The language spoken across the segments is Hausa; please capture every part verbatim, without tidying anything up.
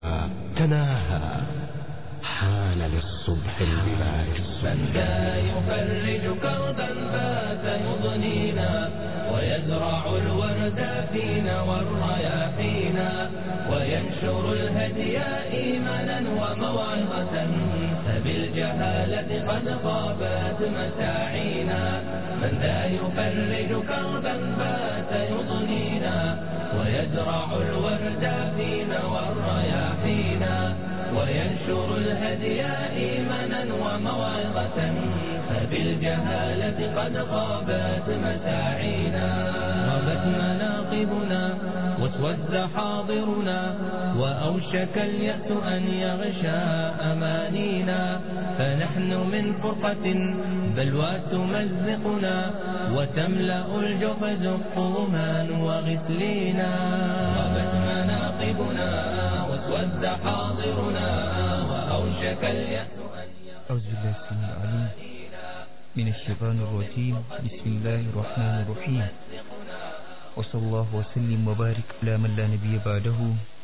تناهى حان للصبح البلاد. من ذا يفرج كربا فات يضنينا ويزرع الورد فينا والرياحينا وينشر الهدي إيمانا وموعظة فبالجهالة قد خابت مساعينا. من ذا يفرج كربا فات يضنينا ويزرع الورد فينا والرياحينا وينشر الهدي إيمانا وموعظة فبالجهالة قد غابت مساعينا. غابت مناقبنا واسود حاضرنا وأوشك اليأس أن يغشى أمانينا فنحن من فرقة بلوى تمزقنا وتملأ الجحز الطوما وغسلينا. غابت مناقبنا واسود حاضرنا وأوشك اليأس أن أعوذ بالله السميع العليم من الشيطان الرجيم. بسم الله الرحمن الرحيم. وصلى الله وسلم وبارك على من لا نبي بعده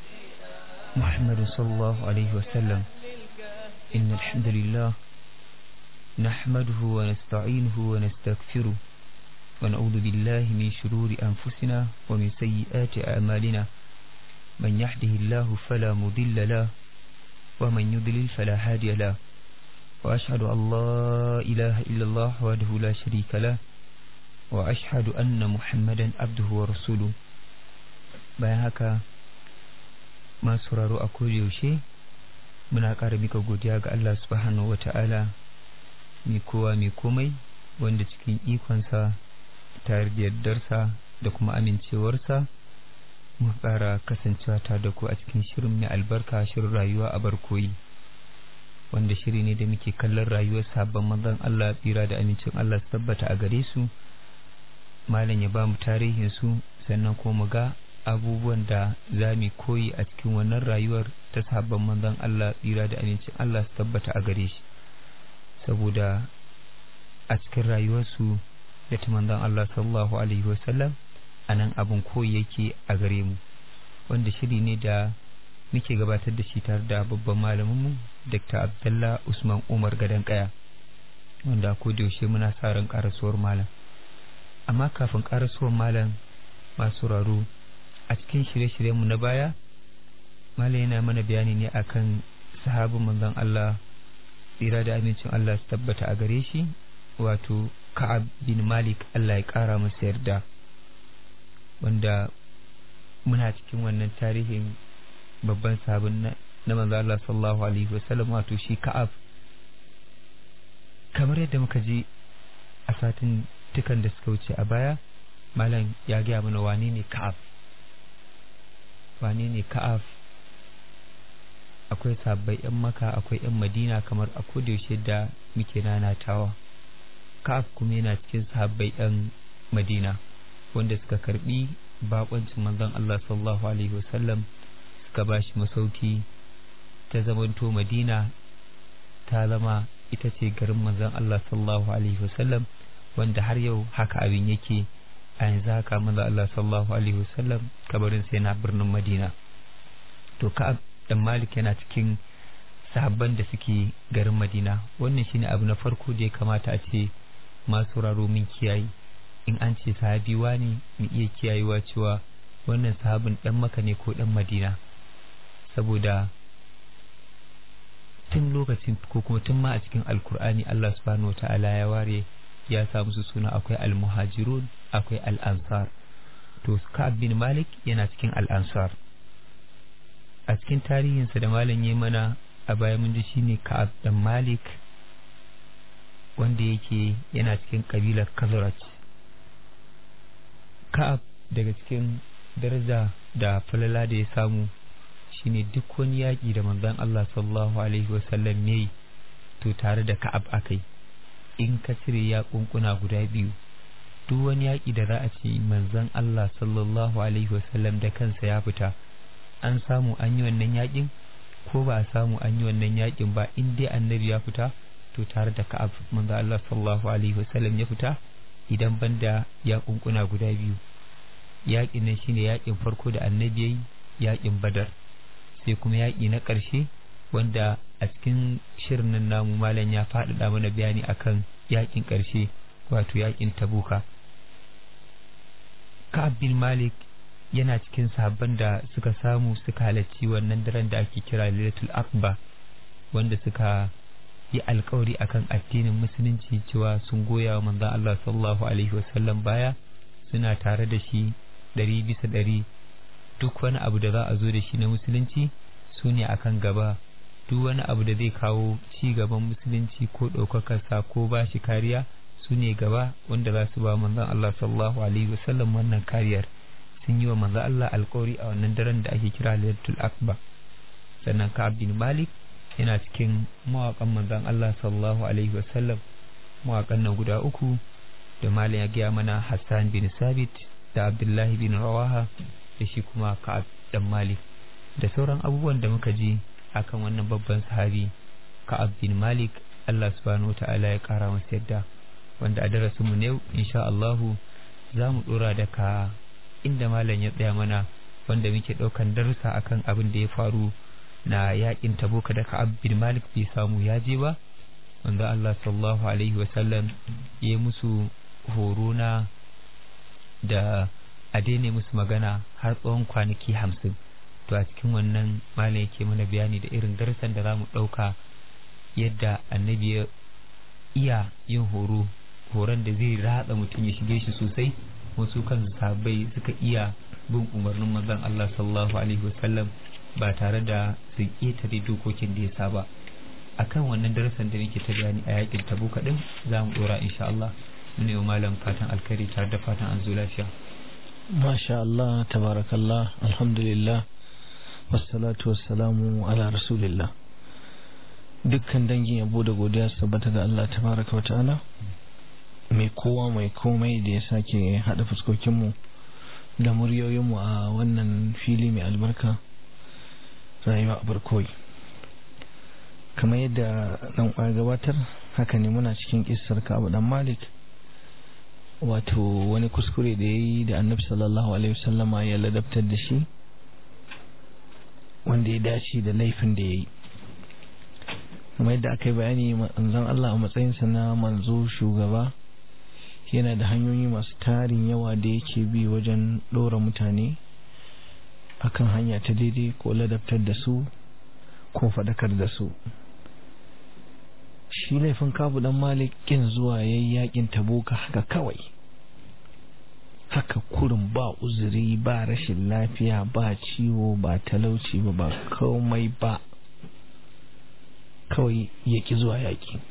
محمد صلى الله عليه وسلم. إن الحمد لله نحمده ونستعينه ونستغفره ونعوذ بالله من شرور أنفسنا ومن سيئات أعمالنا. من يهده الله فلا مضل له ومن يضلل فلا هادي له وأشهد أن لا إله إلا الله وحده لا شريك له وأشهد أن محمدا عبده ورسوله. bayan haka masu sauraro a kodayaushe muna ƙara mika godiya ga Allah subhanahu wata'ala mai kowa mai komai wanda cikin ikonsa tare da yardarsa da kuma amincewarsa mu ƙara kasancewa ta da ku a cikin shirin mai albarka, shirin rayuwa a barkoyi, wanda shiri ne da muke kallon rayuwar sabon manzon Allah tsira da amincin Allah su tabbata a gare su. Malam ya ba mu tarihin su sannan kuma mu ga abubuwan da za mu koyi a cikin wannan rayuwar ta sabon manzon Allah tsira da amincin Allah su tabbata a gare shi, saboda a cikin rayuwarsu da ta manzon Allah sallallahu alaihi wasallam anan abin koyi yake a gare mu, wanda shiri ne da muke gabatar da shi tare da babban malaminmu Doctor Abdullah Usman Umar Gadan Kaya, wanda ko da yaushe muna sa ran karasuwar malam. Amma kafin karasuwar malam masu raro a cikin shirye-shiryenmu na baya, malam yana mana bayani ne akan sahabin manzon Allah tsira da amincin Allah su tabbata a gare shi, wato Ka'ab bin Malik Allah ya kara masa yarda, wanda muna cikin wannan tarihin babban sahabin na, na manzo Allah sallallahu alaihi wasallam, wato shi Ka'ab. Kamar yadda muka ji a satin tukan da suka wuce a baya, malam ya gaya mana wane ne Ka'ab. Wane ne Ka'ab? Akwai sahabbai yan Makka, akwai yan Madina, kamar a kodayaushe da muke nanatawa. Ka'ab kuma yana cikin sahabbai yan Madina wanda suka karbi bakoncin manzon Allah sallallahu alaihi wasallam, suka bashi masauki, ta zamanto Madina ta zama ita ce garin manzon Allah sallallahu alaihi wasallam, wanda har yau haka abin yake. A yanzu haka manzon Allah sallallahu alaihi wasallam kabarin sa yana birnin Madina. To Ka'ab dan Malik yana cikin sahabban da suke garin Madina. Wannan shine abu na farko da ya kamata a ce masu sauraro min kiyaye. In an ce sahabi wani mu iya kiyayewa cewa wannan sahabin dan Makka ne ko dan Madina, saboda tun lokacin ko kuma tun ma a cikin Alkur'ani Allah subhanahu wataala ya ware ya sa musu suna, akwai al-muhajirun akwai al-ansar. To Ka'ab bin Malik yana cikin al-ansar. A cikin tarihinsa da malam yayi mana a baya mun ji shine Ka'ab dan Malik, wanda yake yana cikin kabilar Khazraj. Ka'ab daga cikin daraja da falala da ya samu shine duk wani yaƙi da manzon Allah sallallahu alaihi wasallam yayi, to tare da Ka'ab akai. In ka cire yaƙunƙuna guda biyu, duk wani yaƙi da za a ce manzon Allah sallallahu alaihi wasallam da kansa ya fita, an samu an yi wannan yaƙin ko ba a samu an yi wannan yaƙin ba, in dai annabi ya fita to tare da Ka'ab manzon Allah sallallahu alaihi wasallam ya fita, idan banda yaƙunƙuna guda biyu. Yaƙin nan shine yaƙin farko da annabi yayi, yaƙin Badar. sai kuma yaƙi na ƙarshe wanda a cikin shirin nan namu malam ya faɗaɗa mana bayani akan yaƙin ƙarshe wato yaƙin tabuka. Ka'ab bin Malik yana cikin sahabban da suka samu suka halarci wannan daren da ake kira Lailatul Aqba, wanda suka yi alkawari akan addinin musulunci cewa sun goya wa manzon Allah sallallahu alaihi wasallam baya, suna tare da shi ɗari bisa ɗari. Duk wani abu da za a zo da shi na musulunci su ne akan gaba, duk wani abu da zai kawo ci gaban musulunci ko ɗaukakarsa ko ba shi kariya su ne gaba wanda za su ba manzon Allah sallallahu alaihi wasallam wannan kariyar. Sun yi wa manzon Allah alkawari a wannan daren da ake kira Lailatul Aqba. Sannan Ka'ab bin Malik yana cikin mawaƙan manzon Allah sallallahu alaihi wasallam, mawaƙan nan guda uku da malam ya gaya mana, Hassan bin Sabit da Abdullahi bin Rawaha da shi kuma Ka'ab dan Malik, da sauran abubuwan da muka ji akan wannan babban sahabi Ka'ab bin Malik. Allah subhanahu wataala ya kara masa yadda, wanda a darasin mu ne insha Allah za mu dora daga inda malam ya tsaya mana, wanda muke daukan darussa akan abin da ya faru na yakin Tabuka da Ka'ab bin Malik bai samu ya je ba, wanda Allah sallallahu alaihi wasallam ya musu horo na da a daina musu magana har tsawon kwanaki hamsin. To a cikin wannan malam yake mana bayani da irin darasan da za mu ɗauka, yadda annabi ya iya yin horo, horon da zai ratsa mutum ya shige shi sosai. Wasu kan sahabbai suka iya bin umarnin manzon Allah sallallahu alaihi wasallam ba tare da su ƙetare dokokin da ya saba. Akan wannan darasan da nake ta bayani a yakin Tabuka din za mu dora insha Allah. Mune wa malam fatan alkhairi tare da fatan an zo lafiya. Masha Allah, tabarakallah, alhamdulillah, wassalatu wassalamu ala rasulillah. Dukkan dangin yabo da godiya su tabbata ga Allah tabaraka wa ta'ala, mai kowa mai komai da ya sake hada fuskokinmu da muryoyinmu a wannan fili mai albarka, rayuwa a barkoyi. Kamar yadda dan uwa gabatar, haka ne muna cikin kissar Ka'ab dan Malik, wato wani kuskure da yayi da Annabi sallallahu alaihi wasallama ya ladabtar da shi, wanda ya dace da laifin da yayi. Kamar yadda aka yi bayani, manzon Allah a matsayinsa na manzo shugaba yana da hanyoyi masu tarin yawa da yake bi wajen ɗora mutane akan hanya ta daidai, ko ladabtar da su ko faɗakar da su. Shi laifin Ka'ab dan Malik kin zuwa yayin yakin Tabuka haka kawai, haka kurin, ba uzuri, ba rashin lafiya, ba ciwo, ba talauci, ba ba komai ba, kawai ya ki zuwa yaki.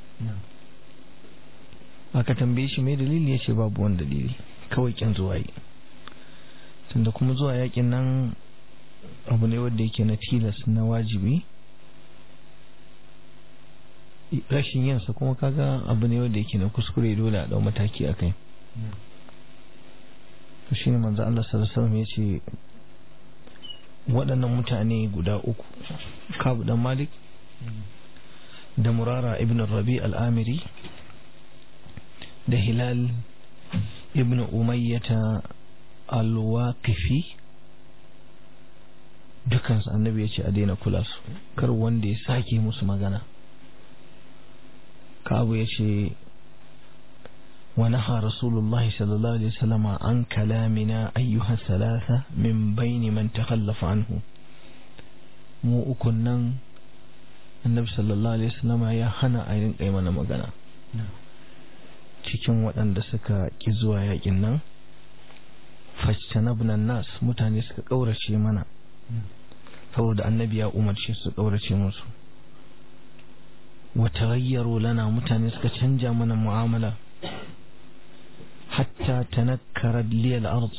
Aka tambaye shi mai dalili, ya ce babu wani dalili, kawai kin zuwa yi. Tunda kuma zuwa yakin nan abu ne wanda yake na tilas, na wajibi, rashin yinsa kuma kaga abu ne wanda yake na kuskure, dole a dau mataki a kai. To shi ne manzo Allah sallallahu alaihi wasallam ya ce waɗannan mutane guda uku, Ka'ab dan Malik da Murara ibn Rabi al-Amiri da Hilal ibn Umayyah al-Waqifi, dukansu annabi ya ce a daina kula su, kar wanda ya sake musu magana. Ka'ab ya ce ونهى رسول الله صلى الله عليه وسلم عن كلامنا أيها الثلاثة من بين من تخلف عنه. mu ukun nan annabi sallallahu alaihi wasallam ya hana a yin kai mana magana cikin waɗanda suka ki zuwa yakin nan. fashtanabna nas, mutane suka kaurace mana saboda annabi ya umarce su kaurace musu. wa taghayyaru lana, mutane suka canja mana mu'amala. hatta tanakkarat li al-ard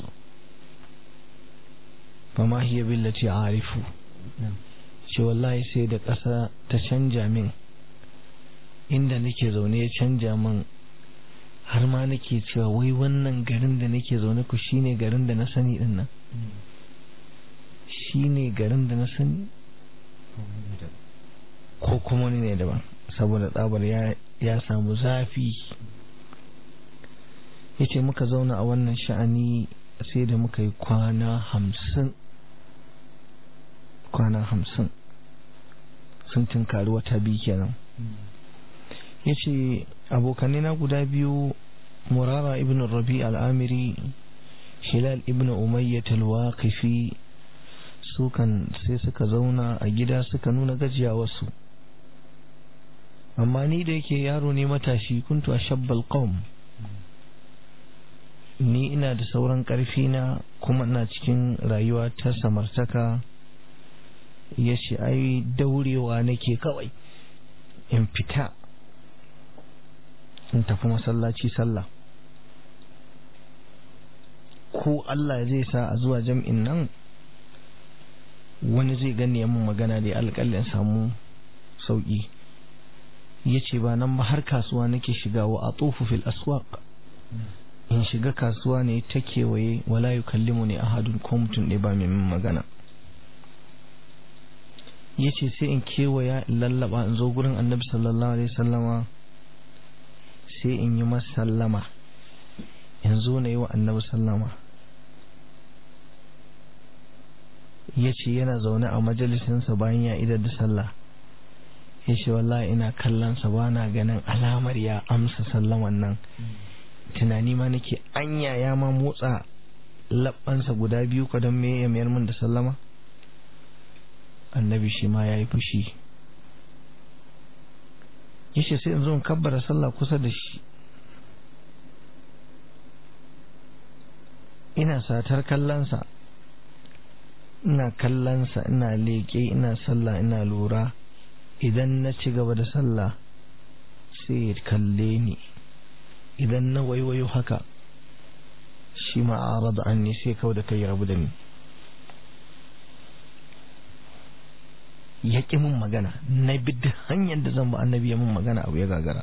fama hiya billati a'rifu, ce wallahi sai da ƙasa ta canja min, inda nake zaune ya canja min, har ma nake cewa wai wannan garin da nake zaune ku shine garin da na sani din nan, shine garin da na sani ko kuma ne daban, saboda tsabar ya ya samu zafi. yace muka zauna a wannan sha'ani sai da muka yi kwana hamsin kwana hamsin sun tunkari wata biyu kenan. Ya ce abokanai na guda biyu, Murara ibn Rabi al-Amiri, Hilal ibn Umayyah al-Waqifi, su kan sai suka zauna a gida suka nuna gajiyawarsu. Amma ni da yake yaro ne matashi, kuntu ashabbal qawm, ni ina da sauran ƙarfi na kuma ina cikin rayuwa ta samartaka. Ya ce ai daurewa nake kawai in fita in tafi masallaci sallah, ko Allah zai sa a zuwa jam'in nan wani zai gani mun magana da alƙalin samu sauƙi. Ya ce ba nan ba har kasuwa nake shiga, wa atufu fil aswaq, in shiga kasuwa ne ta kewaye, wala yukallimuni ahadun, ko mutum ne ba mai min magana. Ya ce sai in kewaya in lallaba in zo gurin annabi sallallahu alaihi sallama, sai in yi masa sallama, in zo na yi wa annabi sallama. Ya ce yana zaune a majalisinsa bayan ya idar da sallah, ya ce wallahi ina kallonsa ba na ganin alamar ya amsa sallaman nan. Tunani ma nake anya ya ma motsa labbansa guda biyu ko don me ya mayar min da sallama. Annabi shi ma ya yi fushi. Ya ce sai in zo in kabbara sallah kusa da shi, ina satar kallonsa, ina kallonsa, ina leƙe, ina sallah, ina lura. Idan na ci gaba da sallah sai ya kalle ni, idan na waiwayo haka shi ma a rada an ne sai kawai da kai rabu da ni. Ya ƙi mun magana, na bi da hanyar da zan ba annabi ya mun magana, abu ya gagara.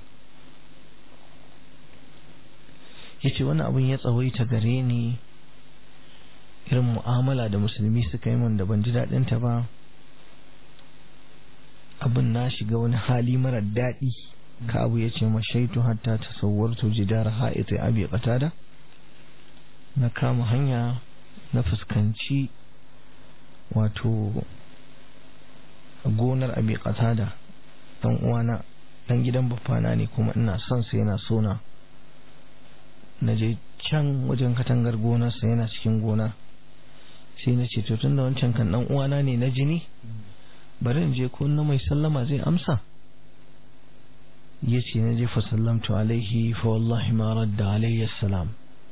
Ya ce wani abin ya tsawaita gare ni, irin mu'amala da musulmi suka yi mun da ban ji daɗinta ba. Abin na shiga wani hali mara daɗi. Ka abu ya ce mashaitu hatta tasawwartu jidar ha'iti abi qatada, na kama hanya na fuskanci wato gonar abi qatada, dan uwana dan gidan baffana ne kuma ina son sa yana sona. Na je can wajen katangar gonarsa, yana cikin gona, sai na ce to tunda wancan kan dan uwana ne na jini, bari in je ko na mai sallama zai amsa. Ya ce na je fa sallamtu alaihi fa wallahi ma radda alayya salam,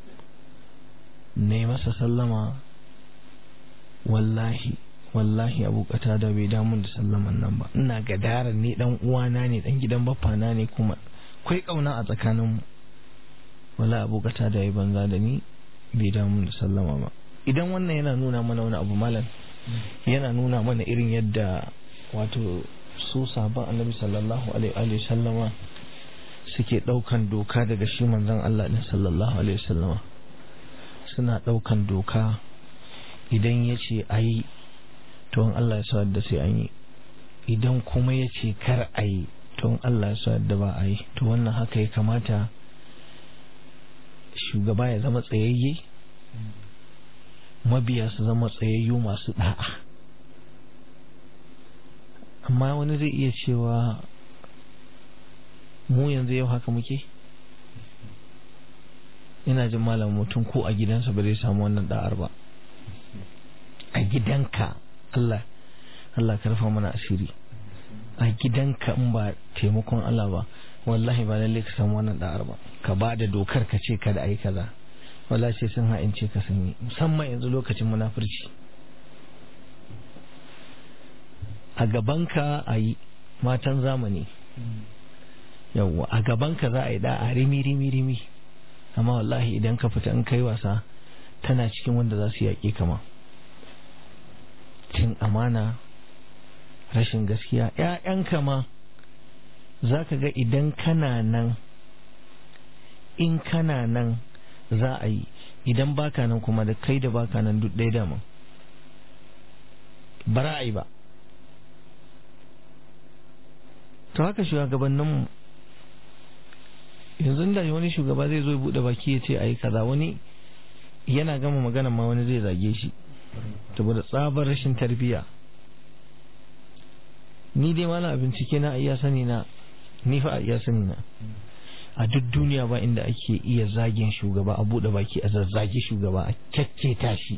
ne masa sallama, wallahi wallahi Abu Qatada bai damu da sallaman nan ba. Ina gadara ne dan uwana ne, dan gidan baffana ne, kuma kai kauna a tsakaninmu. Wallahi Abu Qatada ya banza da ni, bai damu da sallama ba. Idan wannan yana nuna mana wani abu malam, yana nuna mana irin yadda wato su sahabban annabi sallallahu alaihi wa sallama suke daukan doka daga shi manzon Allah din sallallahu alaihi wa sallama. Suna daukan doka, idan yace ayi to in Allah ya sa da sai an yi, idan kuma yace kar ayi to in Allah ya sa da ba ayi. To wannan haka ya kamata shugaba ya zama tsayayye, mabiya su zama tsayayyu masu da'a. Amma wani zai iya cewa mu yanzu yau haka muke. Ina jin malam mutum ko a gidansa ba zai samu wannan da'ar ba. A gidanka, Allah Allah ka rufa mana asiri, a gidanka in ba taimakon Allah ba, wallahi ba lalle ka samu wannan da'ar ba. Ka ba da dokar ka ce kada ayi kaza, wallahi sai sun ha'ince ka sanyi, musamman yanzu lokacin munafurci. A gabanka a yi matan zamani, yawwa a gabanka za a yi da'a rimi rimi rimi, amma wallahi idan ka fita in kai wasa tana cikin wanda za su yaƙe kama. Cin amana, rashin gaskiya. ‘Ya'yanka ma za ka ga idan kana nan, in kana nan za a yi, idan baka nan kuma da kai da baka nan duk ɗaya dama ba za a yi ba. To haka shugabanninmu yanzu da wani shugaba zai zo ya buɗe baki ya ce a yi kaza, wani yana gama magana ma wani zai zage shi saboda tsabar rashin tarbiyya. ni dai malam a bincike na iya sani na ni fa iya sani na a duk duniya ba inda ake iya zagin shugaba a bude baki a zazzagi shugaba a kyakketa shi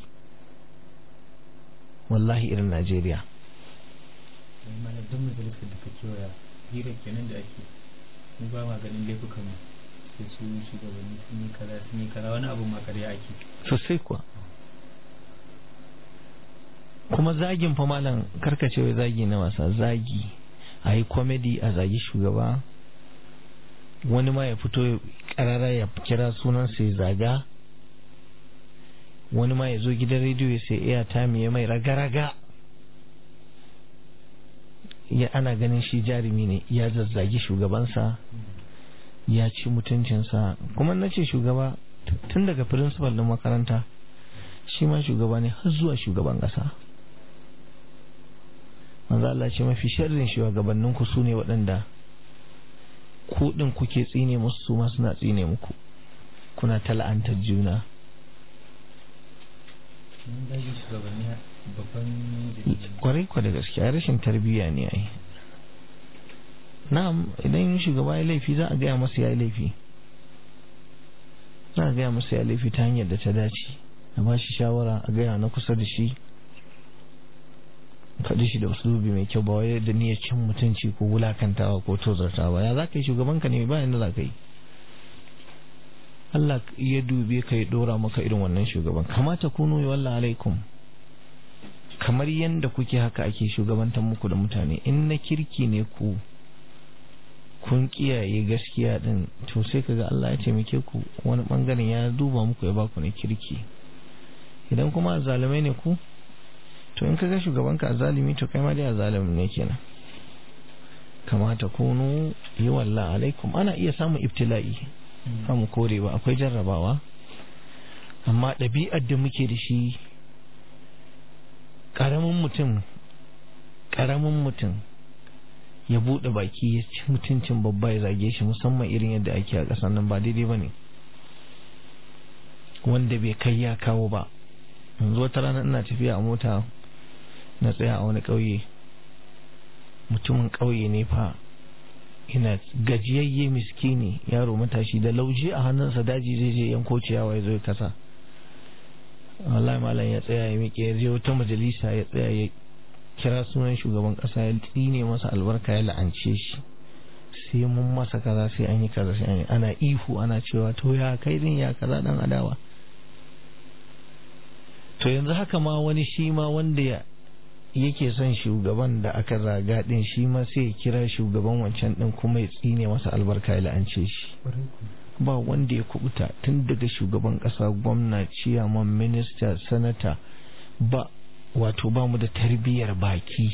wallahi irin Najeriya. mana don majalisar da ka kewaya hira kenan da ake mu ba ma ganin laifukan mu sai su shugabanni sun yi kaza sun yi kaza wani abu ma ƙarya ake sosai kuwa. kuma zagin fa malam karkace wai zagi na wasa, zagi a yi komedi a zagi shugaba, wani ma ya fito karara ya kira sunan sai zaga, wani ma ya zo gidan rediyo ya sai iya tami ya mai raga-raga, ya ana ganin shi jarumi ne, ya zazzagi shugabansa ya ci mutuncinsa. Kuma na ce shugaba tun daga principal din makaranta shi ma shugaba ne har zuwa shugaban kasa. manzo Allah ce mafi sharrin shugabannin ku sune waɗanda ku din kuke tsine musu su ma suna tsine muku, kuna tala'antar juna. kwarai kwa da gaskiya rashin tarbiyya ne ai. na'am idan shugaba ya laifi za a gaya masa ya laifi, za a gaya masa ya laifi ta hanyar da ta dace, a ba shi shawara, a gaya na kusa da shi, faɗi shi da usulubi mai kyau, ba wai da niyyar cin mutunci ko wulakantawa ko tozartawa. ya za ka yi shugabanka ne ba yanda za ka yi. Allah ya dube ka ya dora maka irin wannan shugaban, kamata kunu ya walla alaikum, kamar yanda kuke haka ake shugabantar muku da mutane. in na kirki ne ku kun kiyaye gaskiya din, to sai kaga Allah ya taimake ku wani bangaren ya duba muku ya baku ne kirki. idan kuma zalimai ne ku, to in kaga shugabanka azalimi to kai ma dai azalimi ne kenan. kamata kunu yi walla alaikum. ana iya samun ibtila'i, samu kore ba, akwai jarrabawa, amma ɗabi'ar da muke da shi ƙaramin mutum ƙaramin mutum ya buɗe baki ya ci mutuncin babba ya zage shi, musamman irin yadda ake a ƙasar nan, ba daidai ba ne. wanda bai kai ya kawo ba. yanzu wata rana ina tafiya a mota na tsaya a wani ƙauye, mutumin ƙauye ne fa, ina gajiyayye miskini, yaro matashi da lauje a hannunsa, daji zai je yanko ciyawa ya zo ya kasa. wallahi malam ya tsaya ya miƙe, ya je wata majalisa ya tsaya ya kira sunan shugaban ƙasa, ya tsine masa albarka, ya la'ance shi, sai mun masa kaza, sai an yi kaza, sai an yi, ana ihu ana cewa to ya kai din ya kaza dan adawa. to yanzu haka ma wani shi ma wanda ya yake son shugaban da aka zaga din, shi ma sai ya kira shugaban wancan din kuma ya tsine masa albarka, ya la'ance shi. ba wanda ya kubuta, tun daga shugaban kasa, gwamna, ciyaman, minista, sanata, ba wato ba mu da tarbiyyar baki.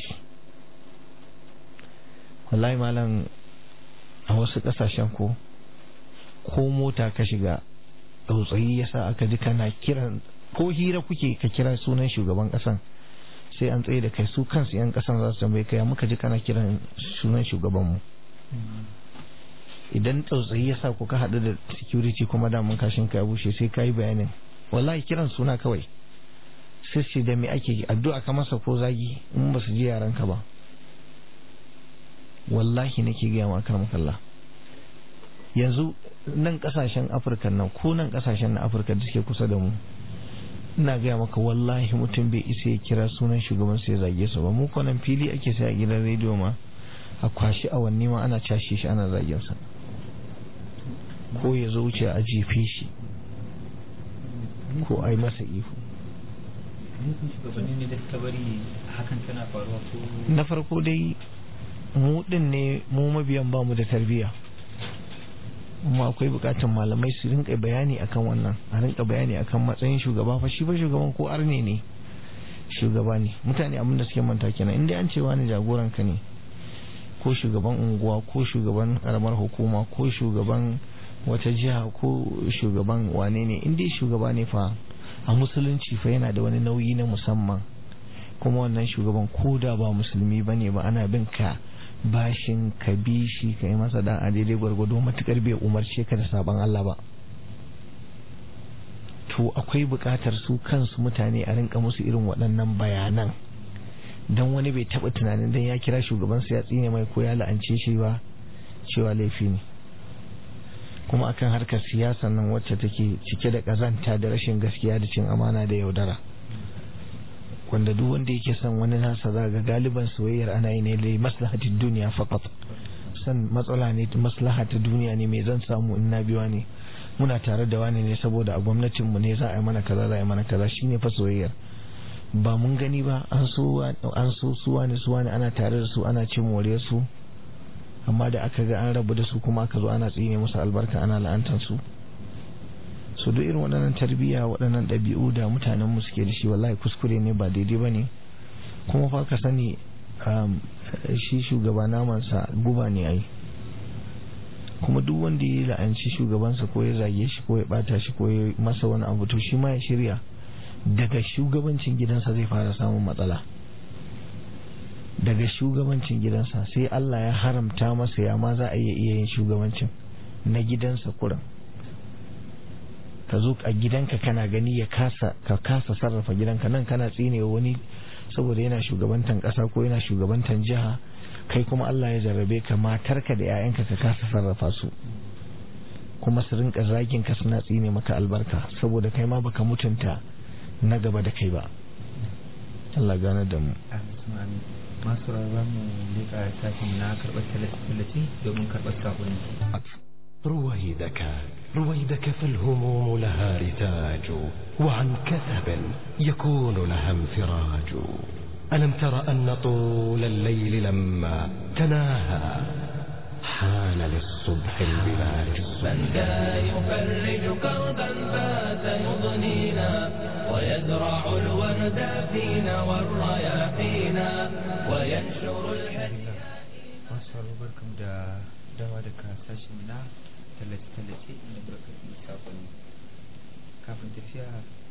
wallahi malam a wasu kasashen ko ko mota ka shiga tsautsayi yasa aka ji kana kiran, ko hira kuke ka kira sunan shugaban kasan, sai an tsaye da kai, su kansu yan kasan za su tambaye kai muka ji kana kiran sunan shugabanmu. idan tsautsayi ya sa ku ka haɗu da security kuma damun kashin ka ya bushe, sai ka yi bayanin. wallahi kiran suna kawai sai ce da me ake addu'a ka masa ko zagi, in ba su ji yaran ka ba. wallahi nake gaya ma kar makalla. yanzu nan kasashen Afirka nan, ko nan kasashen na Afirka da suke kusa da mu, ina gaya maka wallahi mutum bai isa ya kira sunan shugaban sai zage su ba. mu kwanan fili ake sai a gidan rediyo ma a kwashi awanni ma ana cashe shi ana zagen sa, ko ya zo wuce a jefe shi ko a yi masa ihu. na farko dai mu din ne mu mabiyan ba mu da tarbiyya, kuma akwai bukatun malamai su rinka bayani akan wannan, a rinka bayani akan matsayin shugaba fa. shi ba shugaban ko arne ne shugaba ne. mutane abin da suke manta kenan, inda an ce wani jagoran ka ne, ko shugaban unguwa, ko shugaban karamar hukuma, ko shugaban wata jiha, ko shugaban wane ne, inda shugaba ne fa a musulunci fa yana da wani nauyi na musamman. kuma wannan shugaban ko da ba musulmi bane ba, ana bin ka bashin ka bi shi ka yi masa da'a daidai gwargwado, matukar bai umarce ka da saban Allah ba. to akwai bukatar su kansu mutane a rinka musu irin waɗannan bayanan don wani bai taba tunanin dan ya kira shugabansa ya tsine mai ko ya la'ance shi ba cewa laifi ne. Kuma akan harkar siyasa nan wacce take cike da kazanta da rashin gaskiya da cin amana da yaudara, wanda duk wanda yake son wani nasa za ga galiban soyayyar ana yi ne da maslahatin duniya faqat. San matsala ne maslaha ta duniya ne, mai zan samu in na biwa ne, muna tare da wani ne saboda a gwamnatin mu ne za a yi mana kaza za a yi mana kaza, shine fa soyayyar. Ba mun gani ba an so an so su wani su wani ana tare da su ana cin moriyar su, amma da aka ga an rabu da su kuma aka zo ana tsine musu albarka ana la'antar su. So duk irin waɗannan tarbiyya waɗannan ɗabi'u da mutanen mu suke da shi wallahi kuskure ne, ba daidai bane. Kuma fa ka sani shi shugaba namansa guba ne ai, kuma duk wanda ya la'anci shugabansa ko ya zage shi ko ya bata shi ko ya masa wani abu to shi ma ya shirya daga shugabancin gidansa zai fara samun matsala. Daga shugabancin gidansa sai Allah ya haramta masa ya ma za a iya iya yin shugabancin na gidansa kuran. Ka zo a gidanka kana gani ya kasa ka kasa sarrafa gidanka, nan kana tsinewa wani saboda yana shugabantan kasa ko yana shugabantan jiha, kai kuma Allah ya jarrabe ka matarka da 'ya'yanka ka kasa sarrafa su, kuma su rinka zagin ka suna tsine maka albarka saboda kai ma baka mutunta na gaba da kai ba. Allah gane da mu. Masu rarra mu leka sashin na karɓar tallace domin karɓar sakonni. رويدك رويدك فالهموم لها رتاج وعن كثب يكون لها انفراج. ألم تر أن طول الليل لما تناهى حان للصبح البلاج. من ذا يفرج كربا فات يضنينا ويزرع الورد فينا والرياحينا وينشر الحديث. barkam da dawa daga sashen na tallace-tallace inda barkatun sakonni. Kafin tafiya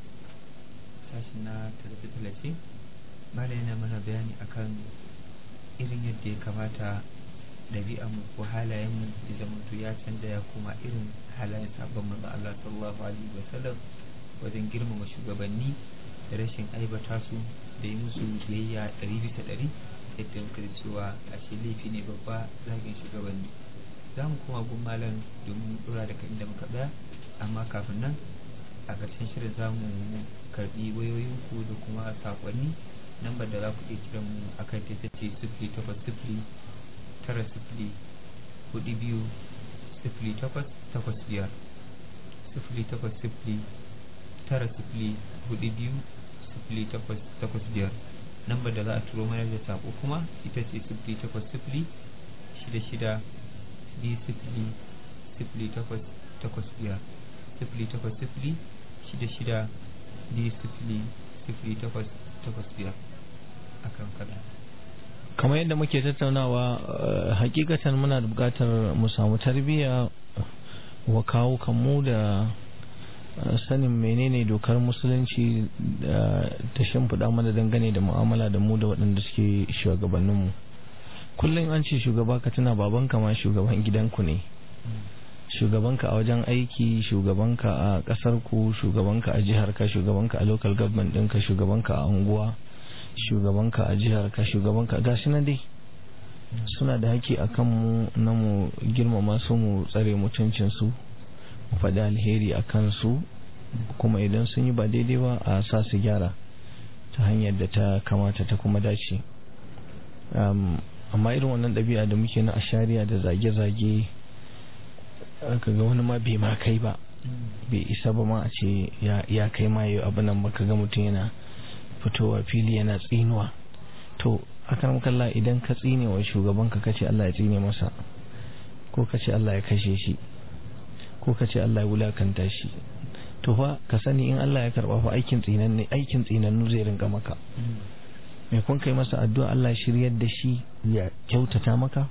sashen na tallace-tallace mala yana mana bayani akan irin yadda ya kamata ɗabi'anmu ko halayenmu da zamantu ya canza ya kuma irin halayen sabon manzon Allah sallallahu alaihi wasallam wajen girmama shugabanni da rashin aibata su da yi musu biyayya ɗari bisa ɗari, yadda muka da cewa ashe laifi ne babba zagin shugabanni. Za mu koma gun malam domin dora daga inda muka tsaya, amma kafin nan a ƙarshen shirin za mu karɓi wayoyinku da kuma saƙonni. Lambar da za ku iya kiran mu a kai ta ce sifili takwas sifili tara sifili hudu biyu sifili takwas takwas biyar, sifili takwas sifili tara sifili hudu biyu sifili takwas takwas biyar. Lambar da za a turo mana da saƙo kuma ita ce sifili takwas sifili shida shida biyu sifili sifili takwas takwas biyar, sifili takwas sifili shida shida biyu sifili sifili takwas takwas biyar. Akan kada kamar yadda muke tattaunawa, hakikatan muna da bukatar mu samu tarbiyya wa kawo kanmu da sanin menene dokar musulunci ta shimfiɗa mana dangane da mu'amala da mu da waɗanda suke shugabanninmu. Kullum an ce shugaba ka tuna babanka ma shugaban gidanku ne, shugabanka a wajen aiki, shugabanka a ƙasarku, shugabanka a jiharka, shugabanka a local government ɗinka, shugabanka a unguwa, shugabanka a jiharka, shugabanka gashi nan dai suna da haƙƙi a kanmu na mu girmama su, mu tsare mutuncinsu, mu faɗi alheri a kansu, kuma idan sun yi ba daidai ba a sa su gyara ta hanyar da ta kamata ta kuma dace. Amma irin wannan ɗabi'a da muke na ashariya da zage-zage, ka ga wani ma bai ma kai ba, bai isa ba ma a ce ya kai ma yau abin nan ba, ka ga mutum yana fitowa fili yana tsinuwa. To akan kalla idan ka tsine wa shugaban ka kace Allah ya tsine masa, ko kace Allah ya kashe shi, ko kace Allah ya wulakanta shi, to fa ka sani in Allah ya karba fa aikin tsinan ne, aikin tsinannu zai rinka maka. Me kun kai masa addu'a Allah shiryar da shi ya kyautata maka?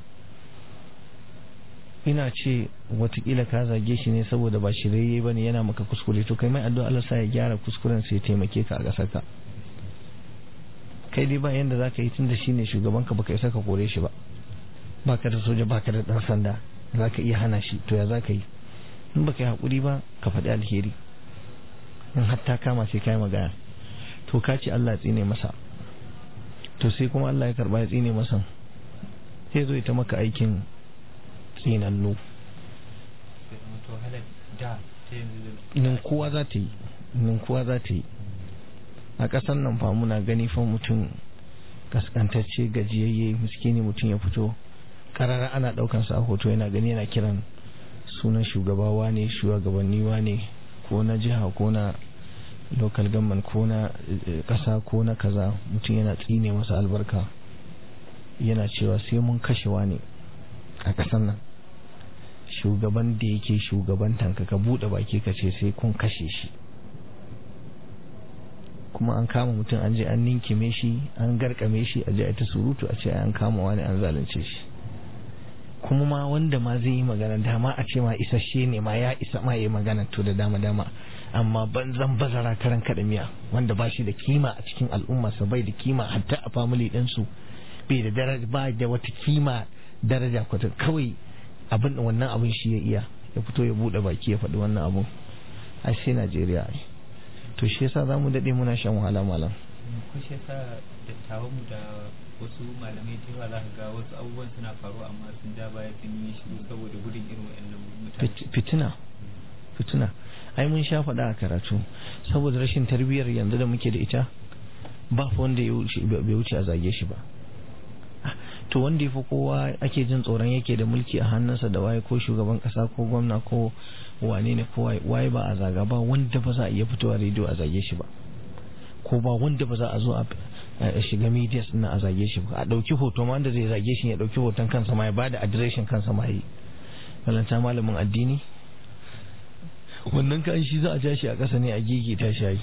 Ina ce watakila ka zage shi ne saboda ba shirye bane, yana maka kuskure, to kai mai addu'a Allah sa ya gyara kuskuren sai ya taimake ka a ƙasar ka. Kai dai ba yanda zaka yi tunda shine shugaban ka, baka isa ka kore shi ba, baka da soja, baka da dan sanda zaka iya hana shi, to ya zaka yi? In baka yi hakuri ba ka faɗi alheri, in hatta kama sai kai magana. To ka ce Allah tsine masa, to sai kuma Allah ya karba ya tsine masa, sai zo ita maka aikin tsinannu. Nin kowa za ta yi, nin kowa za ta yi. A ƙasar nan fa muna gani fa mutum kaskantacce gajiyayye miskini mutum ya fito karara ana daukan sa a hoto yana gani yana kiran sunan shugabawa ne, shugabanni ne, ko na jiha ko na local government ko na kasa ko na kaza, mutum yana tsine masa albarka yana cewa sai mun kashewa ne a kasan nan. Shugaban da yake shugabantan ka ka bude baki ka ce sai kun kashe shi, kuma an kama mutum an je an ninkime shi an garkame shi a je ta surutu a ce an kama wani an zalunce shi. Kuma ma wanda ma zai yi magana dama a ce ma isasshe ne ma ya isa ma yi magana to da dama dama, amma banzan bazara karan kada miya wanda ba shi da kima a cikin al'umma sa, bai da kima hatta a family din su, bai da daraja, ba da wata kima daraja kwata, kawai abin wannan abin shi ya iya ya fito ya bude baki ya faɗi wannan abun. ai sai Najeriya ai to shi yasa zamu dade muna shan wahala malam. ko shi yasa dattawan mu da wasu malamai cewa za ka ga wasu abubuwan suna faruwa amma sun da baya sun yi shi saboda gudun irin wayannan mutane. Fitina fitina ai mun sha faɗa a karatu, saboda rashin tarbiyyar yanzu da muke da ita ba fa wanda ya wuce bai wuce a zage shi ba. To wanda yafi kowa ake jin tsoron yake da mulki a hannunsa da waye ko shugaban kasa ko gwamna ko wane ne ko waye ba a zaga, ba wanda ba za a iya fitowa rediyo a zage shi ba, ko ba wanda ba za a zo a shiga media na a zage shi ba. A dauki hoto ma wanda zai zage shi ya dauki hoton kansa ma ya bada adireshin kansa ma yi, balanta malamin addini wannan kan shi za a ja shi a kasa ne a gigi ta shayi,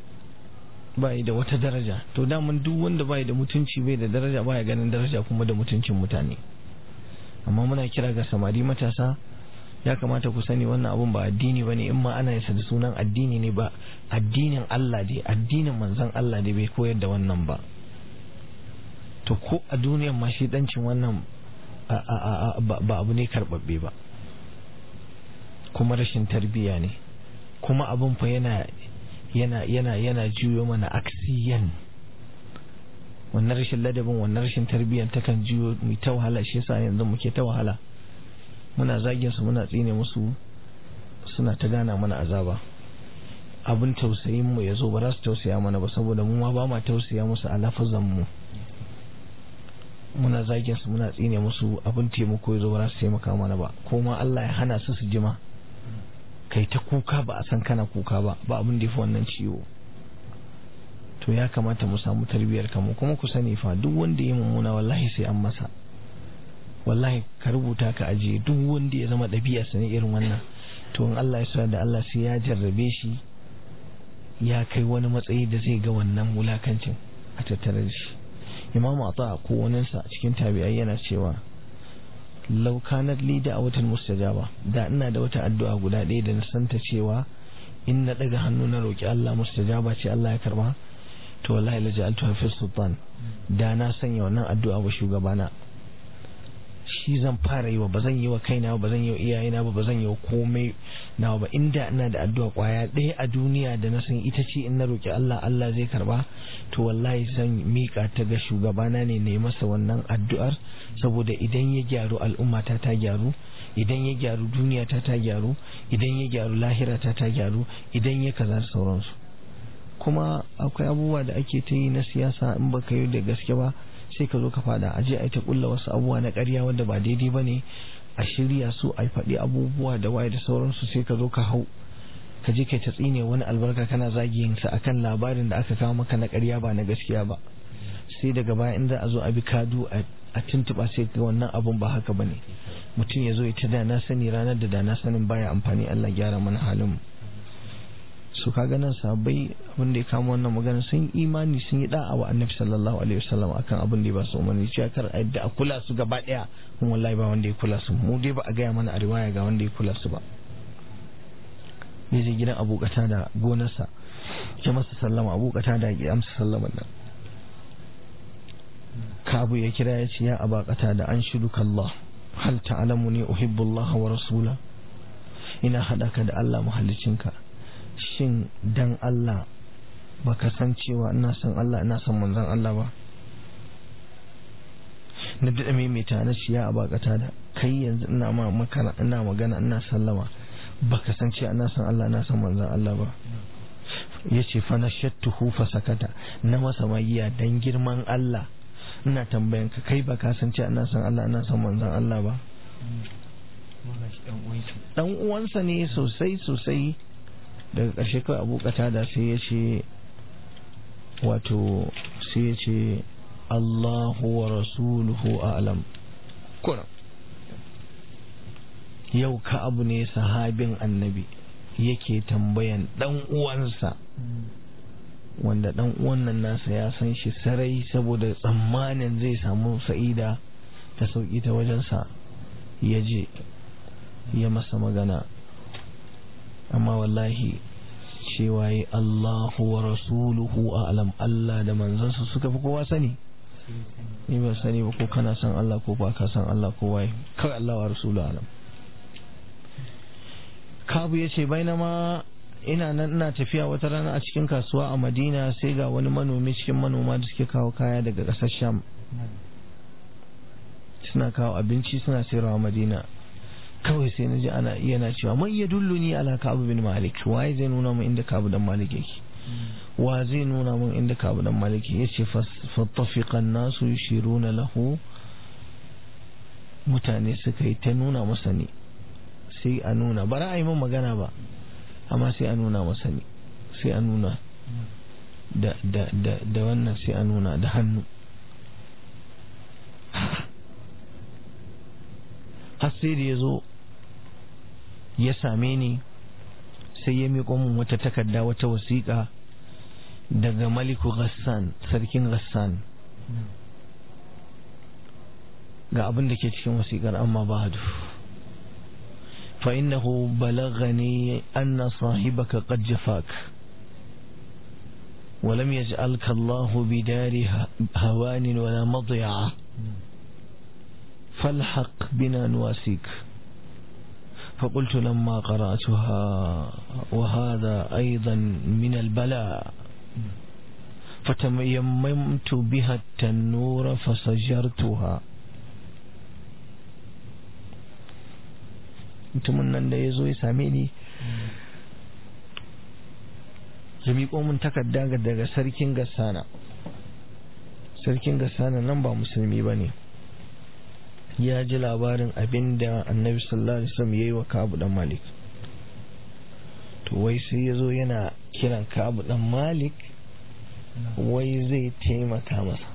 bai da wata daraja. To daman duk wanda bai da mutunci bai da daraja baya ganin daraja kuma da mutuncin mutane. Amma muna kira ga samari matasa, ya kamata ku sani wannan abun ba addini bane, in ma ana yasa da sunan addini ne ba addinin Allah dai, addinin manzon Allah dai bai koyar da wannan ba. To ko a duniyar ma shi dancin wannan ba abu ne karbabbe ba, kuma rashin tarbiyya ne, kuma abun fa yana yana yana yana juyo mana aksiyan. Wannan rashin ladabin, wannan rashin tarbiyyar ta kan juyo mu ta wahala. Shi yasa yanzu muke ta wahala, muna zagin su muna tsine musu, suna ta gana mana azaba. Abin tausayin mu yazo ba za su tausaya mana ba, saboda mu ma ba ma tausaya musu a lafazan mu. Muna zagin su muna tsine musu, abin taimako yazo ba za su taimaka mana ba, ko ma Allah ya hana su su jima kai ta kuka ba a san kana kuka ba, ba abin da yafi wannan ciwo. To ya kamata mu samu tarbiyar kanmu, kuma ku sani fa duk wanda ya mummuna wallahi sai an masa. Wallahi ka rubuta ka aje, duk wanda ya zama ɗabi'a sa ne irin wannan, to in Allah ya sa da Allah sai ya jarrabe shi ya kai wani matsayi da zai ga wannan wulakancin a tattare da shi. Imam Ata ko waninsa a cikin tabi'ai yana cewa law kanat li da'watan mustajaba, da ina da wata addu'a guda ɗaya da na santa cewa in na daga hannu na roki Allah mustajaba ce Allah ya karba, to wallahi la ja'altu fi sultan, da na sanya wannan addu'a wa shugabana, shi zan fara yi wa, ba zan yi wa kaina ba, zan yi wa iyayena ba, ba zan yi wa komai nawa ba. Inda ina da addu'a kwaya ɗaya a duniya da na san ita ce in na roki Allah Allah zai karba, to wallahi zan mika ta ga shugabana ne ne masa wannan addu'ar, saboda idan ya gyaru al'umma ta ta gyaru, idan ya gyaru duniya ta ta gyaru, idan ya gyaru lahira ta ta gyaru, idan ya kaza da sauransu. Kuma akwai abubuwa da ake ta yi na siyasa, in baka yi da gaske ba sai ka zo ka fada aje a ta kulla wasu abubuwa na ƙarya wanda ba daidai bane, a shirya su a faɗi abubuwa da waye da sauransu, sai ka zo ka hau ka je kai ta tsine wani albarka kana zagiyin sa akan labarin da aka kawo maka na ƙarya ba na gaskiya ba. Sai daga baya in za a zo a bi kadu a tuntuɓa sai ga wannan abun ba haka bane, mutum ya zo ya ta da na sani ranar da da na sanin baya amfani. Allah gyara mana halin mu. Su kaga nan sahabbai abin da ya kama wannan magana sun imani sun yi da'a wa annabi sallallahu alaihi wasallam akan abin da ya ba su umarni cewa kar a yadda a kula su gaba daya, kuma wallahi ba wanda ya kula su. Mu dai ba a gaya mana a riwaya ga wanda ya kula su ba. Ne je gidan Abu Qatada gonarsa ya masa sallama, Abu Qatada ya amsa sallaman nan. Kabu ya kira ya ce ya Abu Qatada an shuduka Allah, hal ta'lamuni uhibbu Allah wa rasula, ina hada ka da Allah mahallicinka, shin dan Allah baka san cewa ina son Allah ina son manzon Allah ba? na daɗa maimaita na ciya a bakata da kai yanzu ina ma makana ina magana ina sallama baka san cewa ina san Allah na san manzon Allah ba yace fa nashattuhu fa sakata na masa magiya dan girman Allah ina tambayan ka kai baka san cewa ina san Allah ina san manzon Allah ba dan uwansa ne sosai sosai. Daga ƙarshe kawai Abu Qatada sai ya ce wato sai ya ce Allahu wa rasuluhu a'lam. Kuna yau ka abu ne sahabin annabi yake tambayan dan uwansa wanda dan uwan nan nasa ya san shi sarai saboda tsammanin zai samu sa'ida ta sauki ta wajensa ya je ya masa magana amma wallahi cewa yi Allahu wa rasuluhu a'lam, Allah da manzansa suka fi kowa sani. Ni ba sani ba ko kana san Allah ko ba ka san Allah ko waye, kawai Allah wa rasuluhu a'lam. Kabu ya ce bainama ina nan ina tafiya wata rana a cikin kasuwa a Madina sai ga wani manomi cikin manoma da suke kawo kaya daga ƙasar Sham suna kawo abinci suna sayarwa Madina. Kawai sai na ji ana yana cewa man ya dulluni ala Ka'ab bin Malik, waye zai nuna mun inda Ka'ab dan Malik yake, wa zai nuna mun inda Ka'ab dan Malik yake. Yace fattafiqa an-nasu yushiruna lahu, mutane suka yi ta nuna masa ne, sai a nuna ba ra'ayi mun magana ba amma sai a nuna masa ne, sai a nuna da da da da wannan sai a nuna da hannu. Har sai da ya zo ya same ni sai ya miƙo min wata takarda, wata wasiƙa daga Maliku Ghassan, sarkin Ghassan. Ga abin da ke cikin wasiƙar, amma ba'du fa innahu balaghani anna sahibaka qad jafak wa lam yaj'alka Allah bidari hawanin wala madya'a فالحق بنا نواسيك. فقلت لما قرأتها وهذا أيضا من البلاء فتيممت بها التنور فسجرتها. mutumin nan da ya zo ya same ni ya miƙo min takarda daga sarkin Gassana. Sarkin Gassana nan ba musulmi ba ne, ya ji labarin abin da annabi sallallahu alaihi wasallam yayi wa Ka'ab dan Malik, to wai sai yazo yana kiran Ka'ab dan Malik wai zai taimaka masa.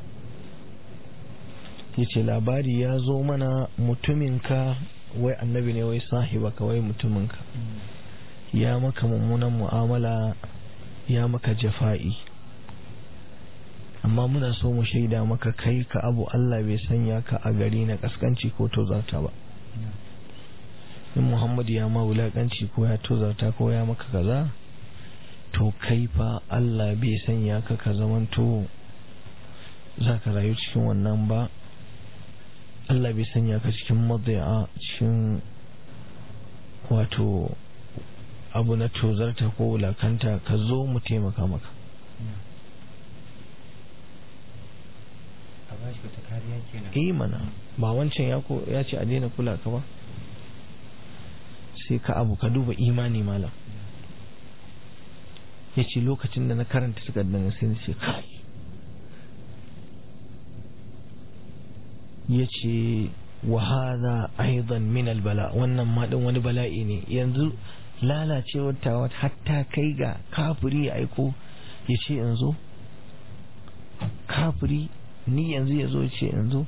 Yace labari ya zo mana mutuminka, wai annabi ne wai sahibaka, wai mutuminka ya maka mummunan mu'amala, ya maka jafa'i, amma muna so mu shaida maka kai ka abu Allah bai sanya ka a gari na kaskanci ko tozarta ba. In Muhammad ya ma wulakanci ko ya tozarta ko ya maka kaza, to kai fa Allah bai sanya ka ka zamanto za ka rayu cikin wannan ba. Allah bai sanya ka cikin madai'a, cikin wato abu na tozarta ko wulakanta, ka zo mu taimaka maka. Eh mana ba wancan ya ko ya ce a daina kula ka ba, sai ka abu ka duba imani malam. Ya ce lokacin da na karanta takardar sai na ce kai, ya ce wa hadha aidan min albala, wannan ma din wani bala'i ne. Yanzu lalacewar tawa hatta kai ga kafiri ya aiko ya ce yanzu kafiri ni yanzu ya zo ce yanzu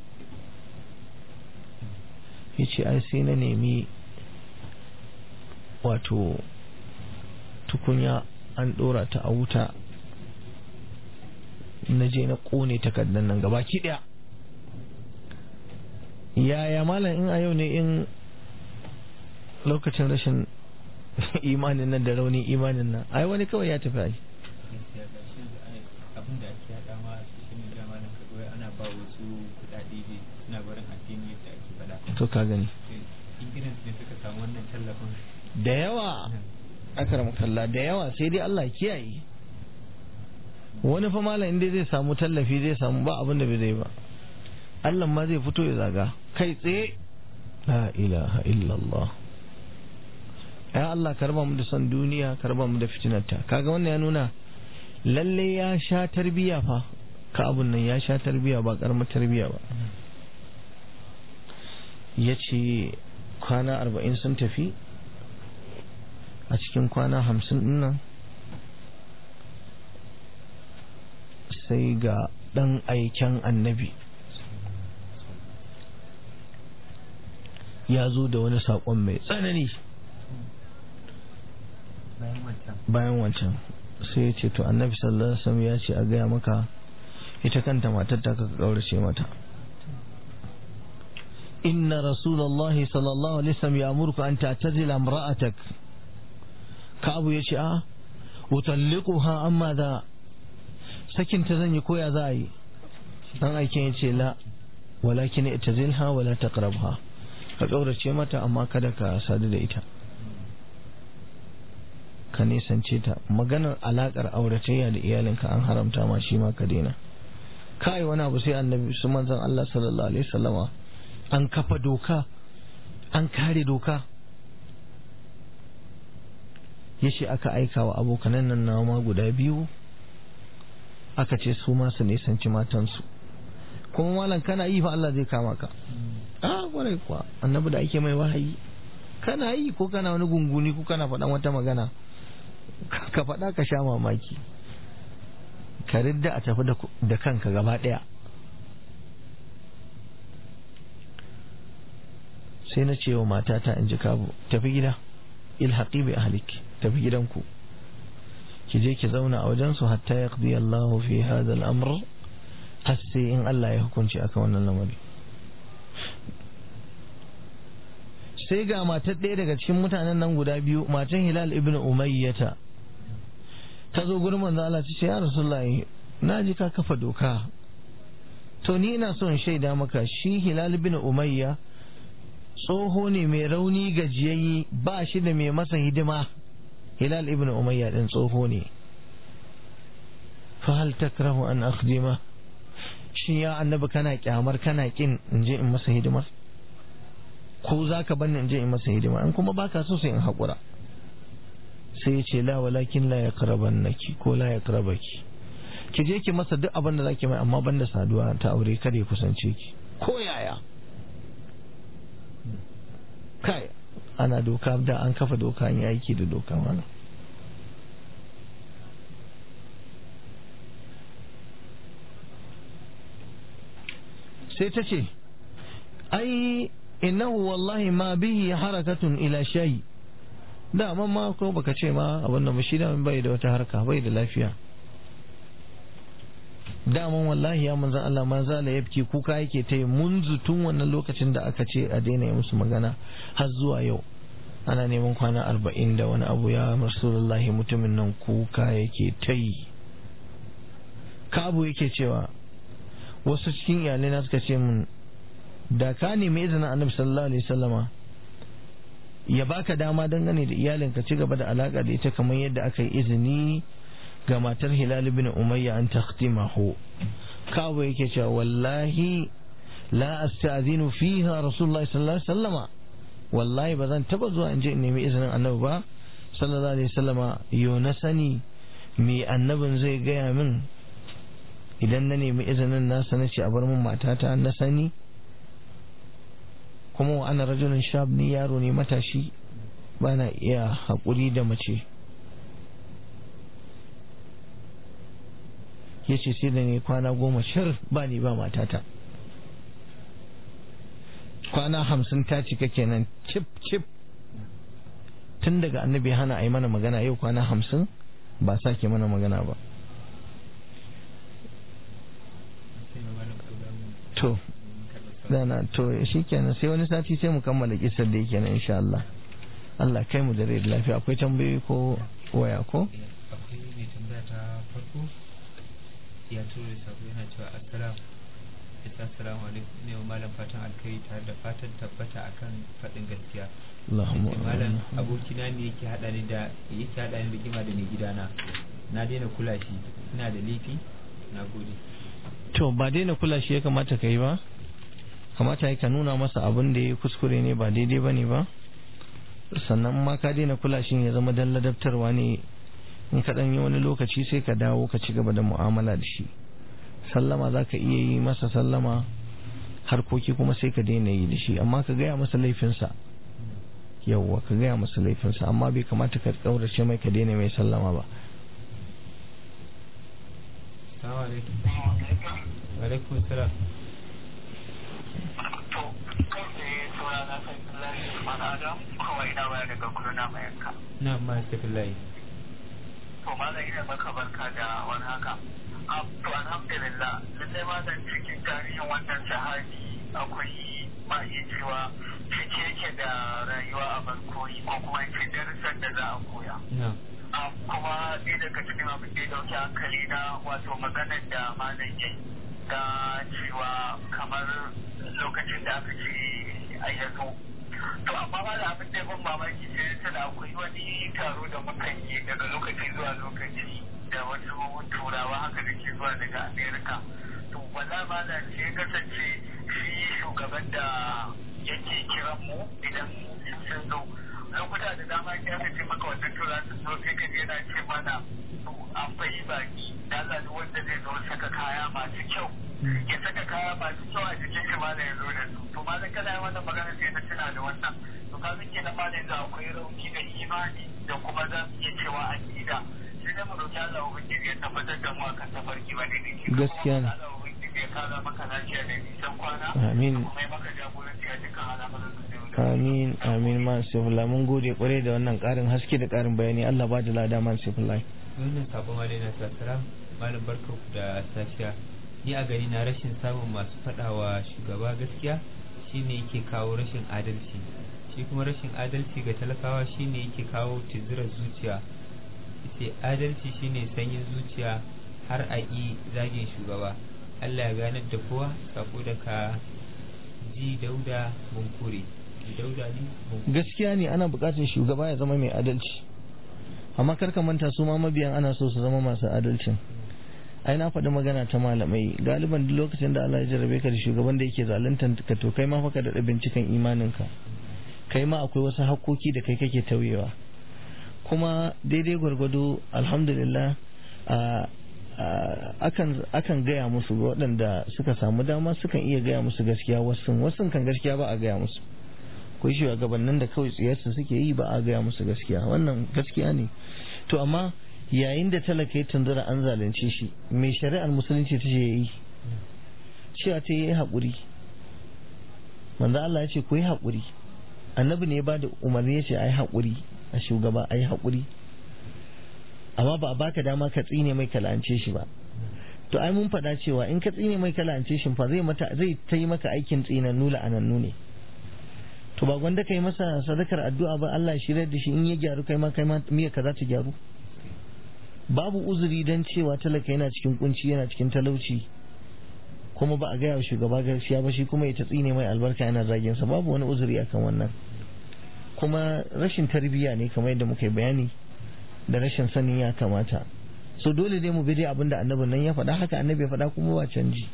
ya ce ai sai na nemi wato tukunya an dora ta a wuta, na je na kone takardar nan gabaki daya. yaya malam in a yau ne, in lokacin rashin imanin nan da raunin imanin nan, ai wani kawai ya tafi ai. abin da ake yada ma shi ne da malam kaga ana ba wasu kudade ne suna barin addini yadda ake fada. To ka gani in irin ne suka samu wannan tallafin da yawa, akaram kalla da yawa, sai dai Allah kiyaye. Wani fa malam inda zai samu tallafi zai samu ba abin da bai zai ba. Allah ma zai fito ya zaga kai tsaye. La ilaha illallah. Ya Allah karba mu da son duniya, karba mu da fitinarta. Kaga wannan ya nuna lalle ya sha tarbiya fa, ka abun nan ya sha tarbiya ba karamar tarbiya ba. Ya ce kwana arba'in sun tafi, a cikin kwana hamsin din nan sai ga ɗan aiken annabi ya zo da wani saƙon mai tsanani bayan wancan. Sai ya ce to annabi sallallahu alaihi wasallam ya ce a gaya maka ita kanta matar ta ka kaurace mata. inna rasulullahi sallallahu alaihi wasallam ya'muruka an ta'tazila imra'atak. Ka'abu ya ce a utalliquha amma da sakinta zan yi koya za a yi. Dan aikin ya ce la walakin i'tazilha wala taqrabha, ka kaurace mata amma kada ka sadu da ita, ka nisance ta. Maganar alakar auratayya da iyalinka an haramta ma shi ma ka daina. Kai wani abu sai annabi su manzon Allah sallallahu alaihi wasallama an kafa doka, an kare doka. Yace aka aika wa abokanan nan nawa guda biyu, aka ce su ma su nisanci matansu. Kuma malam kana yi fa Allah zai kama ka. Ah kwarai kuwa, annabi da ake mai wahayi kana yi ko kana wani gunguni ko kana faɗan wata magana ka faɗa ka sha mamaki, ka ridda a tafi da kanka gaba ɗaya. Sai na ce wa matata in ji Ka'abu, tafi gida, ilhaqi bi ahliki, tafi gidanku ki je ki zauna a wajensu hatta yaqdi Allahu fi hadha al-amr, har sai in Allah ya hukunci akan wannan lamari. Sai ga matar ɗaya daga cikin mutanen nan guda biyu, matan Hilal ibn Umayyata, ta zo gurin manzo Allah ta ce ya Rasulullahi na ji ka kafa doka, to ni ina so in shaida maka shi Hilal ibn Umayya tsoho ne mai rauni gajiyayye, ba shi da mai masa hidima. Hilal ibn Umayya din tsoho ne. fa hal takrahu an akhdima, shin ya annabi kana kyamar kana kin in je in masa hidima, ko zaka banni in je in masa hidima, in kuma baka so sai in hakura. Sai ya ce la walakin la yaqrabannaki ko la yaqrabaki, ki je ki masa duk abin da zaki mai, amma banda saduwa ta aure kada ya kusance ki ko yaya. Kai ana doka da an kafa doka, an yi aiki da doka mana. Sai ta ce ai innahu wallahi ma bihi harakatun ila shay, da amma ma ko baka ce ma abin da shi da bai da wata harka, bai da lafiya. Daman wallahi ya manzan Allah ma zala yabki, kuka yake ta yi munzu tun wannan lokacin da aka ce a daina yi musu magana har zuwa yau. Ana neman kwana arba'in da wani abu, ya Rasulullahi mutumin nan kuka yake ta yi. Ka'abu yake cewa wasu cikin iyalai na suka ce mun da ka nemi izinin Annabi sallallahu alaihi wasallama ya baka dama dangane da iyalinka, ci gaba da alaka da ita kamar yadda aka yi izini ga matar Hilal ibn Umayya an takhtimahu. Ka'abu yake cewa wallahi la asta'zinu fiha Rasulullahi sallallahu alaihi wasallama, wallahi ba zan taba zuwa in je in nemi izinin Annabi ba sallallahu alaihi wasallama. yo na sani me annabin zai gaya min idan na nemi izinin nasa na ce a bar min matata, na sani kuma wa ana rajulun shab, ni yaro ne matashi, bana iya haƙuri da mace. yace sai da ne kwana goma shir ba ni ba matata, kwana hamsin ta cika kenan cip cip. Tun daga annabi hana a yi mana magana, yau kwana hamsin ba sake mana magana ba. To dana to shi kenan, sai wani sati sai mu kammala kisar da yake nan insha Allah. Allah kai mu da rai da lafiya. Akwai tambayoyi ko waya ko? Akwai mai tambaya ta farko ya turo da sabo yana cewa assalamu assalamu alaikum, ne wa malam fatan alkai tare da fatan tabbata akan faɗin gaskiya. Allahumma malam abokina ne yake hada ni da yake hada ni da kima da mai gidana, na daina kula shi, ina da laifi? Na gode. To ba daina kula shi ya kamata kai ba, kamata ya ka nuna masa abin da ya kuskure ne ba daidai ba ne ba, sannan ma ka daina kula shi ya zama dan ladabtarwa ne. In ka ɗan yi wani lokaci sai ka dawo ka ci gaba da mu'amala da shi. Sallama za ka iya yi masa sallama, harkoki kuma sai ka daina yi da shi, amma ka gaya masa laifinsa. Yawwa ka gaya masa laifinsa, amma bai kamata ka ƙaurace mai ka daina mai sallama ba. Assalamu alaikum. Wa alaikum salam. To, kai tsaye suna na sai Abdullahi Usman Adam, kuma ina waya daga Kurna Mayanka. Na ma sai Abdullahi. To, malam ina maka barka da wani haka. To, alhamdulillah, lallai ma zan cikin tarihin wannan sahabi akwai ma iya cewa cike yake da rayuwa a barkoyi ko kuma yake darussan da za a koya. Kuma ɗaya daga cikin abin da ya dauki hankali na wato maganar da malam yayi ta cewa kamar lokacin da aka ce a yanzu. To amma ba da abin da ya ban mamaki sai tana akwai wani taro da muka yi daga lokaci zuwa lokaci da wasu turawa haka da ke zuwa daga Amerika. To wala ma da ce kasance shi shugaban da yake kiran mu idan sun zo lokuta da dama ya ce maka wannan tura sun zo sai ka je na ce mana an fayi baki da Allah duk wanda zai zo saka kaya masu kyau ya saka kaya masu kyau a jikin shi ma da ya zo da su. To ma da kana yi wannan magana sai na tuna da wannan. To ka zike na ma da yanzu akwai rauni da imani da kuma za mu iya cewa aƙida. Sai da mu roƙi Allah ubangiji ya tabbatar da mu akan tafarki wani ne ke. Gaskiya ne. Allah ubangiji ya kara maka lafiya da nisan kwana. Amin. Kuma ya maka jagoranci a dukkan al'amuran ka. Amin amin man sifullah, mun gode kwarai da wannan ƙarin haske da ƙarin bayani. Allah ba da lada man sifullah. Wannan sabon alaihi salam malam barka da safiya. Ni a gari na rashin samun masu faɗawa shugaba gaskiya shine yake kawo rashin adalci, shi kuma rashin adalci ga talakawa shine yake kawo tizirar zuciya. Sai adalci shine sanyin zuciya har a yi zagin shugaba. Allah ya ganar da kowa. Sako da ka ji Dauda Bunkure. Dauda ne Bunkure. Gaskiya ne ana buƙatar shugaba ya zama mai adalci, amma kar ka manta su ma mabiyan ana so su zama masu adalcin. Ai na faɗi magana ta malamai, galiban duk lokacin da Allah ya jarrabe ka da shugaban da yake zaluntar ka, to kai ma fa ka da binciken imaninka. Kai ma akwai wasu hakkoki da kai kake tauyewa. Kuma daidai gwargwado alhamdulillah akan akan gaya musu waɗanda suka samu dama sukan iya gaya musu gaskiya, wasu wasu kan gaskiya ba a gaya musu. Akwai shugabannin da kawai tsiyarsu suke yi ba a gaya musu gaskiya, wannan gaskiya ne. To amma yayin da talaka ya tunzura an zalunce shi, mai shari'ar musulunci ta ce yi cewa ta yi haƙuri. Manzo Allah ya ce ku yi haƙuri, annabi ne ya ba da umarni ya ce a yi haƙuri, a shugaba a yi haƙuri, amma ba a baka dama ka tsine mai kala'ance shi ba. To ai mun faɗa cewa in ka tsine mai kala'ance shi fa zai mata zai ta yi maka aikin tsinannu la'anannu ne. To ba gwanda kai masa sadakar addu'a ba Allah shi da shi, in ya gyaru kai ma kai ma miya ka za ta gyaru. Babu uzuri dan cewa talaka yana cikin kunci yana cikin talauci kuma ba a gaya wa shugaba gaskiya ba, shi kuma ya ta tsine mai albarka yana zagin sa. Babu wani uzuri akan wannan, kuma rashin tarbiyya ne kamar yadda muka yi bayani da rashin sanin ya kamata. So dole dai mu bi dai abinda annabin nan ya faɗa, haka annabi ya faɗa kuma ba canji.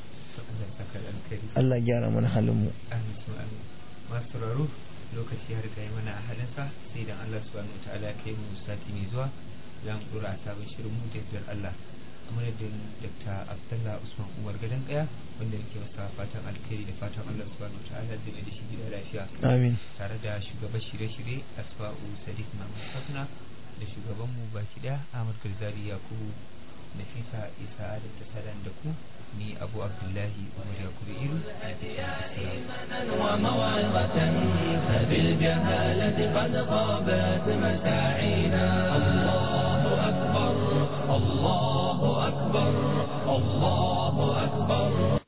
Allah gyara mana halin mu. Masu sauraro lokaci ya riga yi mana a halinsa, sai idan Allah subhanahu wa ta'ala kai mu sati mai zuwa za mu dora a sabon shirin mu da yardar Allah. A madadin Dakta Abdullah Usman Umar Gadan Kaya wanda nake masa fatan alkhairi da fatan Allah subhanahu wa ta'ala zai da shi gida lafiya. Amin. Tare da shugaban shirye-shirye Asfa'u Sadiq Muhammad Safna da shugaban mu baki daya Ahmad Garzari Yakubu, Nafisa Isa da ta sadan da ku, ni Abu Abdullahi Umar Yakubu Iru. وموعظة فبالجهالة قد غابت مساعي